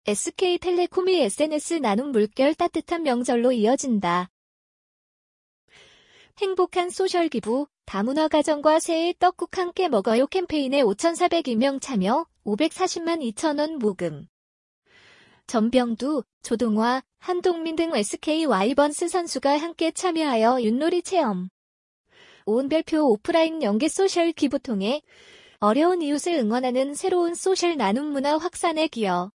SK텔레콤이 SNS 나눔 물결 따뜻한 명절로 이어진다. 행복한 소셜 기부, 다문화 가정과 새해 떡국 함께 먹어요 캠페인에 5,402명 참여, 540만 2천원 모금. 전병두, 조동화, 한동민 등 SK 와이번스 선수가 함께 참여하여 윷놀이 체험. 오은별표 오프라인 연계 소셜 기부 통해 어려운 이웃을 응원하는 새로운 소셜 나눔 문화 확산에 기여.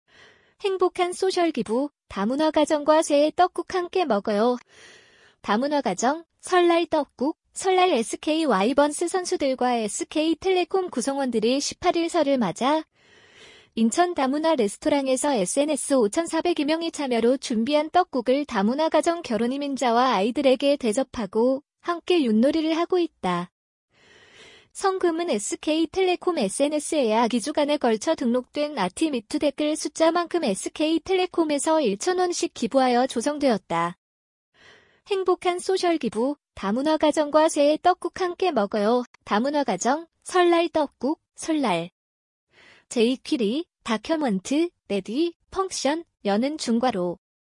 행복한 소셜 기부, 다문화 가정과 새해 떡국 함께 먹어요. 다문화 가정, 설날 떡국, 설날 SK 와이번스 선수들과 SK텔레콤 구성원들이 18일 설을 맞아 인천 다문화 레스토랑에서 SNS 5,402명이 참여로 준비한 떡국을 다문화 가정 결혼 이민자와 아이들에게 대접하고 함께 윷놀이를 하고 있다. 성금은 SK텔레콤 SNS에 약 2주간에 걸쳐 등록된 아티미투 댓글 숫자만큼 SK텔레콤에서 1,000원씩 기부하여 조성되었다. 행복한 소셜 기부, 다문화 가정과 새해 떡국 함께 먹어요. 다문화 가정, 설날 떡국, 설날. 제이퀴리, 다큐먼트, 레디, 펑션, 여는 중과로.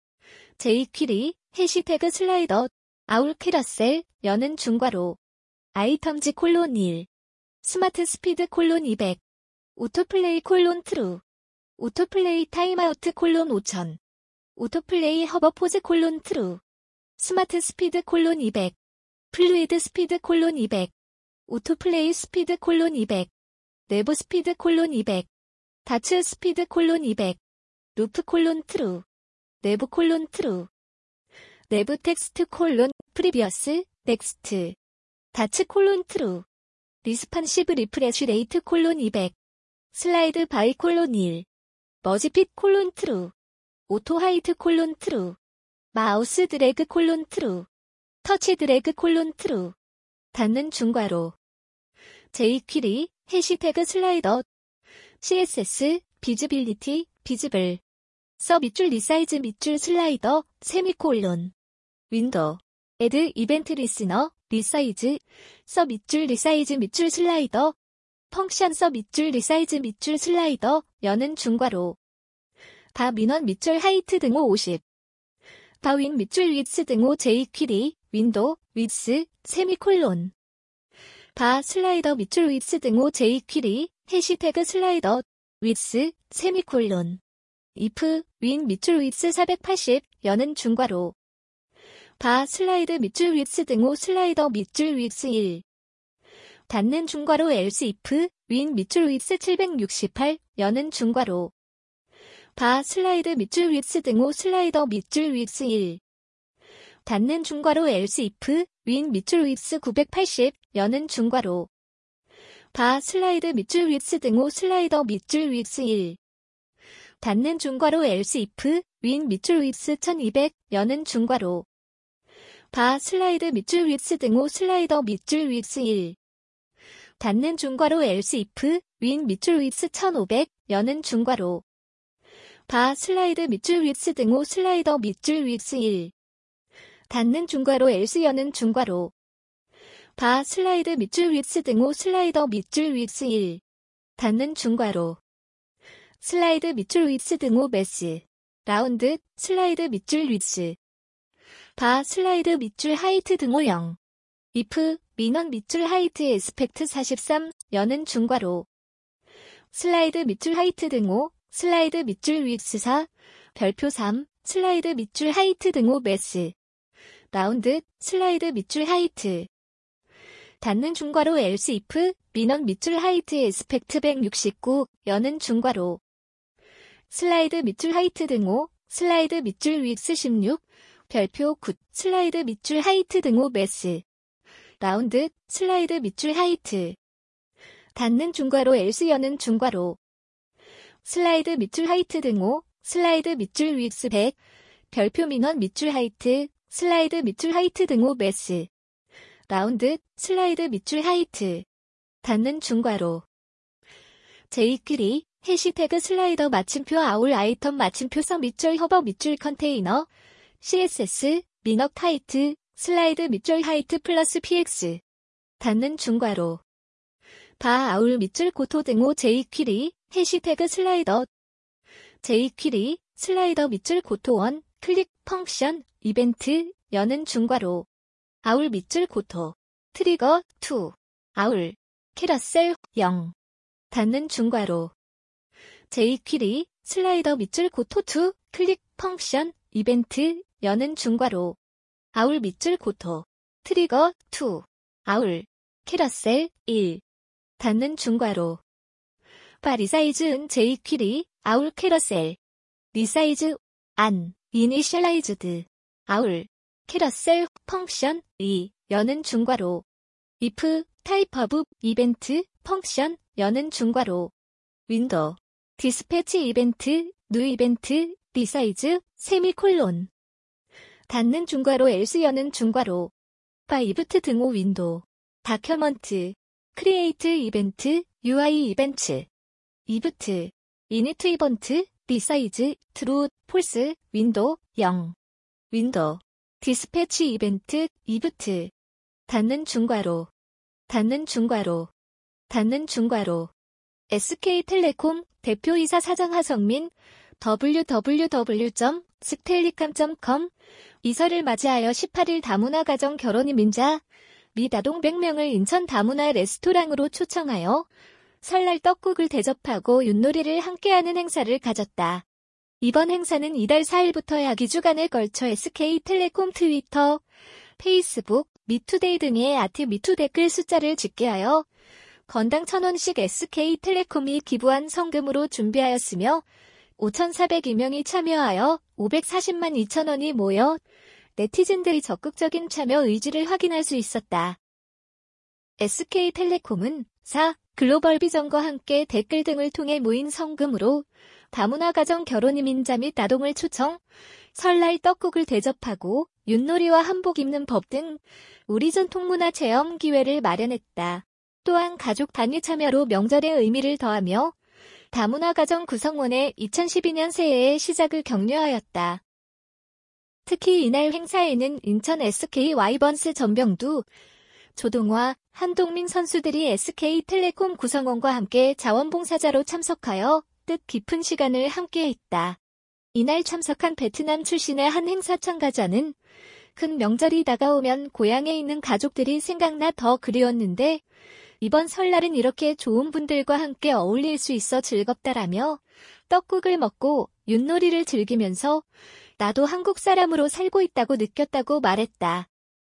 제이퀴리, 해시태그 슬라이더, 아울키러셀, 여는 중과로. 아이텀즈 콜론 1. 스마트 스피드 콜론 200. 오토플레이 콜론 트루. 오토플레이 타임아우트 콜론 5000. 오토플레이 허버포즈 콜론 트루. 스마트 스피드 콜론 200. 플루이드 스피드 콜론 200. 오토플레이 스피드 콜론 200. 내부 스피드 콜론 200. 다츠 스피드 콜론 200. 루프 콜론 트루. 내부 콜론 트루. 내부 텍스트 콜론 프리비어스 넥스트. 다츠 콜론 트루. 리스판시브 리프레쉬 레이트 콜론 200. 슬라이드 바이 콜론 1. 머지핏 콜론 트루. 오토 하이트 콜론 트루. 마우스 드래그 콜론 트루. 터치 드래그 콜론 트루. 닫는 중괄호. 제이퀴리, 해시태그 슬라이더. CSS, 비즈빌리티, 비즈블. 서 밑줄 리사이즈 밑줄 슬라이더, 세미콜론. 윈도우. 애드 이벤트 리스너, 리사이즈. 서 밑줄 리사이즈 밑줄 슬라이더. 펑션 서 밑줄 리사이즈 밑줄 슬라이더, 여는 중괄호. 바 민원 밑줄 하이트 등호 50. 바윈 밑줄 위스 등호 제이퀴리, 윈도우, 위스, 세미콜론. 바 슬라이더 밑줄 위스 등호 제이퀴리, 해시태그 슬라이더, 위스, 세미콜론. if, 윈 밑줄 위스 480, 여는 중괄호. 바 슬라이드 밑줄 위스 등호 슬라이더 밑줄 위스 1. 닫는 중괄호 else if, 윈 밑줄 위스 768, 여는 중괄호. 바 슬라이드 밑줄 위스 등호 슬라이더 밑줄 위스 1. 닫는 중괄호 else if, 윈 밑줄 위스 980, 여는 중괄호. 바 슬라이드 밑줄 위스 등호 슬라이더 밑줄 위스 1. 닫는 중괄호 else if, 윈 밑줄 위스 1200, 여는 중괄호. 바 슬라이드 밑줄 위스 등호 슬라이더 밑줄 위스 1. 닫는 중괄호 else if, 윈 밑줄 위스 1500, 여는 중괄호. 바 슬라이드 밑줄 위스 등호 슬라이더 밑줄 위스 1. 닫는 중괄호 else 여는 중괄호. 바 슬라이드 밑줄 위스 등호 슬라이더 밑줄 위스 1. 닫는 중괄호. 슬라이드 밑줄 위스 등호 메스. 라운드, 슬라이드 밑줄 위스. 바 슬라이드 밑줄 하이트 등호 0. if, 민원 밑줄 하이트 에스펙트 43, 여는 중괄호. 슬라이드 밑줄 하이트 등호, 슬라이드 밑줄 위스 4, 별표 3, 슬라이드 밑줄 하이트 등호 메스. 라운드, 슬라이드 밑줄 하이트. 닫는 중괄호 else if, 민원 밑줄 하이트 에스펙트 169, 여는 중괄호. 슬라이드 밑줄 하이트 등호, 슬라이드 밑줄 위스 16, 별표 9, 슬라이드 밑줄 하이트 등호 메스. 라운드, 슬라이드 밑줄 하이트. 닫는 중괄호 else 여는 중괄호. 슬라이드 밑줄 하이트 등호, 슬라이드 밑줄 위스 100, 별표 민원 밑줄 하이트, 슬라이드 밑줄 하이트 등호 메스. 라운드, 슬라이드 밑줄 하이트. 닫는 중괄호. 제이퀴리, 해시태그 슬라이더 마침표 아울 아이템 마침표 서 밑줄 허버 밑줄 컨테이너, CSS, 민억 하이트, 슬라이드 밑줄 하이트 플러스 PX. 닫는 중괄호. 바 아울 밑줄 고토 등호 제이퀴리, 해시태그 슬라이더. jQuery, 슬라이더 밑줄 고토1, 클릭 펑션, 이벤트, 여는 중괄호. 아울 밑줄 고토. 트리거 2. 아울. 캐러셀 0. 닫는 중괄호. jQuery, 슬라이더 밑줄 고토 2, 클릭 펑션, 이벤트, 여는 중괄호. 아울 밑줄 고토. 트리거 2. 아울. 캐러셀 1. 닫는 중괄호. 리사이즈은 jQuery, 아울 캐러셀. 리사이즈, 안, 이니셜라이즈드. 아울. 캐러셀, 펑션, 2, 여는 중괄호. if, 타입 오브, 이벤트, 펑션, 여는 중괄호. 윈도우. 디스패치 이벤트, 뉴 이벤트, 리사이즈, 세미콜론. 닫는 중괄호 else 여는 중괄호. 이브트 등호 윈도우. 다큐먼트. 크리에이트 이벤트, UI 이벤트. 이브트. 이니트 이벤트, 리사이즈, 트루, 폴스, 윈도우, 0. 윈도우. 디스패치 이벤트, 이브트. 닫는 중괄호. 닫는 중괄호. 닫는 중괄호. SK텔레콤 대표이사 사장 하성민 www.stellicam.com 이설을 맞이하여 18일 다문화 가정 결혼 이민자 및 아동 100명을 인천 다문화 레스토랑으로 초청하여 설날 떡국을 대접하고 윷놀이를 함께하는 행사를 가졌다. 이번 행사는 이달 4일부터 약 2주간에 걸쳐 SK텔레콤 트위터, 페이스북, 미투데이 등의 미투 댓글 숫자를 집계하여 건당 1,000원씩 SK텔레콤이 기부한 성금으로 준비하였으며 5,402명이 참여하여 540만 2천원이 모여 네티즌들의 적극적인 참여 의지를 확인할 수 있었다. SK텔레콤은 글로벌 비전과 함께 댓글 등을 통해 모인 성금으로 다문화 가정 결혼 이민자 및 아동을 초청, 설날 떡국을 대접하고 윷놀이와 한복 입는 법 등 우리 전통 문화 체험 기회를 마련했다. 또한 가족 단위 참여로 명절의 의미를 더하며 다문화 가정 구성원의 2012년 새해의 시작을 격려하였다. 특히 이날 행사에는 인천 SK 와이번스 전병두, 조동화, 한동민 선수들이 SK텔레콤 구성원과 함께 자원봉사자로 참석하여 뜻깊은 시간을 함께했다. 이날 참석한 베트남 출신의 한 행사 참가자는 큰 명절이 다가오면 고향에 있는 가족들이 생각나 더 그리웠는데 이번 설날은 이렇게 좋은 분들과 함께 어울릴 수 있어 즐겁다라며 떡국을 먹고 윷놀이를 즐기면서 나도 한국 사람으로 살고 있다고 느꼈다고 말했다.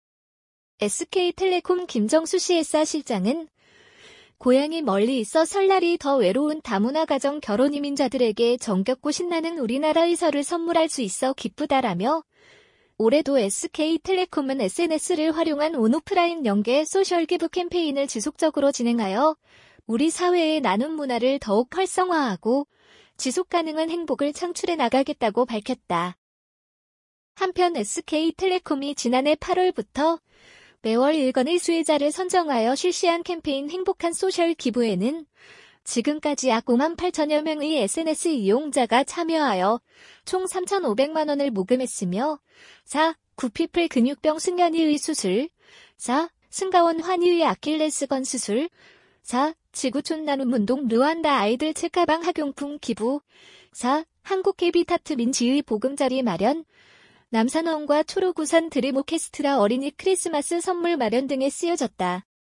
SK텔레콤 김정수 CSA 실장은 고향이 멀리 있어 설날이 더 외로운 다문화 가정 결혼 이민자들에게 정겹고 신나는 우리나라의 설을 선물할 수 있어 기쁘다라며 올해도 SK텔레콤은 SNS를 활용한 온오프라인 연계 소셜 기부 캠페인을 지속적으로 진행하여 우리 사회의 나눔 문화를 더욱 활성화하고 지속가능한 행복을 창출해 나가겠다고 밝혔다. 한편 SK텔레콤이 지난해 8월부터 매월 1건의 수혜자를 선정하여 실시한 캠페인 행복한 소셜 기부에는 지금까지 약 5만 8천여 명의 SNS 이용자가 참여하여 총 3,500만 원을 모금했으며 9피플 근육병 승현이의 수술, 승가원 환희의 아킬레스건 수술, 지구촌 나눔 운동 르완다 아이들 책가방 학용품 기부, 한국해비타트 민지의 보금자리 마련, 남산원과 초록우산 드림 오케스트라 어린이 크리스마스 선물 마련 등에 쓰여졌다.